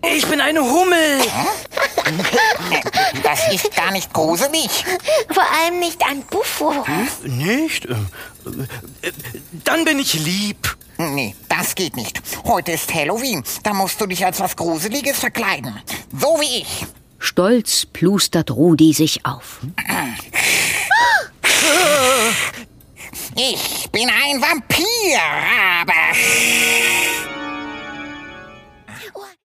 Ich bin eine Hummel. Das ist gar nicht gruselig. Vor allem nicht ein Buffo. Nicht? Dann bin ich lieb. Nee, das geht nicht. Heute ist Halloween. Da musst du dich als was Gruseliges verkleiden. So wie ich. Stolz plustert Rudi sich auf. Ich bin ein Vampir, aber...